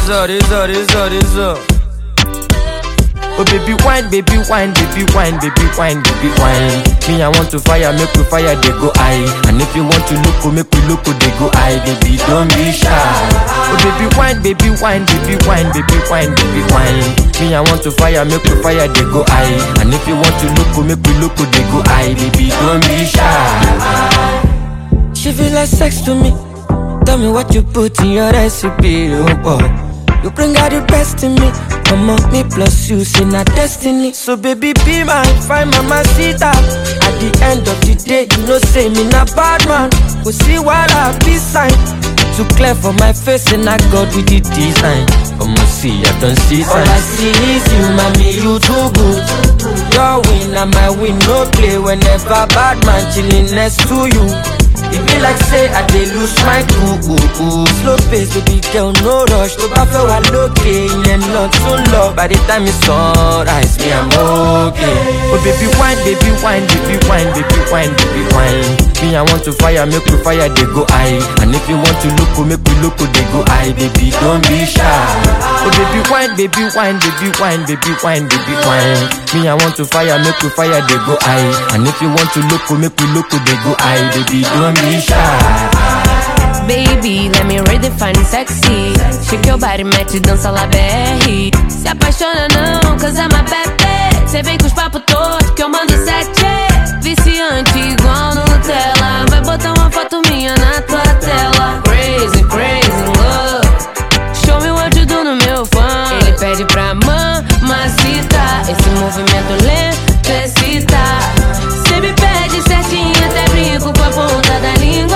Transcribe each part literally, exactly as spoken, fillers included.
Razor, razor, razor, razor. Oh baby wine, baby wine, baby wine, baby wine, baby wine. Me I want to fire, make we fire, they go high. And if you want to look, make we look, they go high. Baby don't be shy. Oh baby wine, baby wine, baby wine, baby wine, baby wine. Me I want to fire, make we fire, they go high. And if you want to look, make we look, they go high. Baby don't be shy. She feel like sex to me. Tell me what you put in your recipe, oh boy. You bring out the best in me. Come on, me plus you, see not destiny. So baby, be my fine mamacita. At the end of the day, you know say me not bad man. We see what I be sign. Too clear for my face and I got with the design. Come on, see, I don't see sign. All I see is you, mommy, you too good. Your win and my win, no play. Whenever bad man chilling next to you, it be like say I dey lose my cool. Slow pace, baby girl, no rush. To back for a look and not so low. By the time it's sunrise, me I'm okay. Oh baby wine, baby wine, baby wine, baby wine, baby wine. Me I want to fire, make we fire, they go high. And if you want to look, make we look, they go high. Baby don't be shy. Oh baby wine, baby wine, baby wine, baby wine, baby wine. Me I want to fire, make we fire, they go high. And if you want to look, make we look, they go high. Baby don't be shy. Baby, let me redefine sexy. Shake your body, mete dança lá B R. Se apaixona não, cause I'm a bebê. Cê vem com os papos todos que eu mando sete. Viciante igual Nutella. Vai botar uma foto minha na tua tela. Crazy, crazy love. Show me what you do no meu fã. Ele pede pra mamacita. Esse movimento lento excita. Cê me pede certinho, até brinco com a ponta da língua.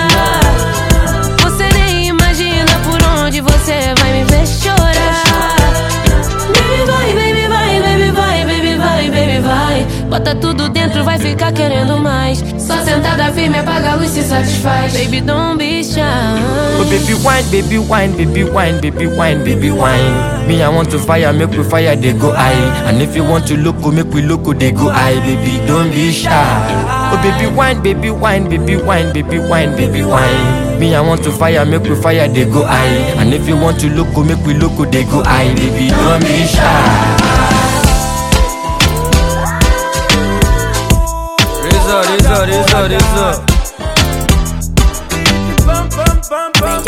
Você nem imagina por onde você vai me ver chorar. Baby vai, baby vai, baby vai, baby vai, baby vai. Bota tudo dentro, vai ficar querendo mais. Só sentada firme, apaga a luz, se satisfaz. Baby don't be shy. Oh baby wine, baby wine, baby wine, baby wine, baby wine. Me I want to fire, make we fire, they go high. And if you want to look, make we look, they go high. Baby don't be shy. Oh baby wine, baby wine, baby wine, baby wine, baby wine. Me I want to fire, make we fire, they go high. And if you want to look, make we look, they go high. Baby don't be shy. Razor, razor, razor, razor.